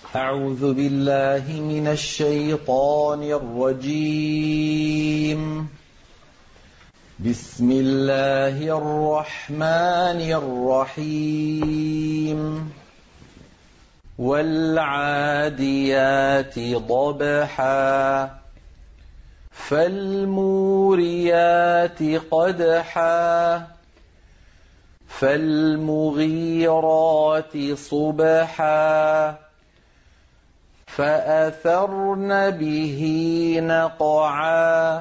أعوذ بالله من الشيطان الرجيم. بسم الله الرحمن الرحيم. والعاديات ضبحا فالموريات قدحا فالمغيرات صبحا فأثرن به نقعا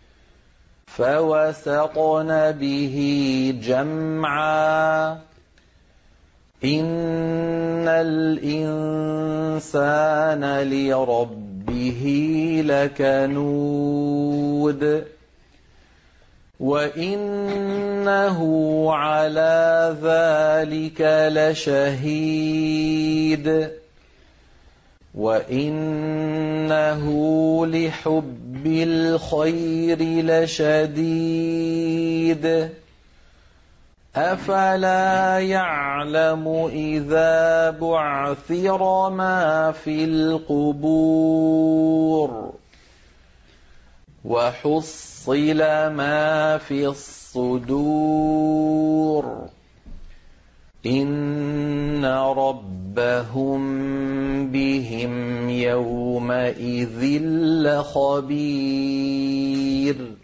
فوسطن به جمعا إن الإنسان لربه لكنود وإنه على ذلك لشهيد وإنه لحب الخير لشديد أفلا يعلم إذا بعثر ما في القبور وحصل ما في الصدور إن ربهم بهم يومئذ لخبير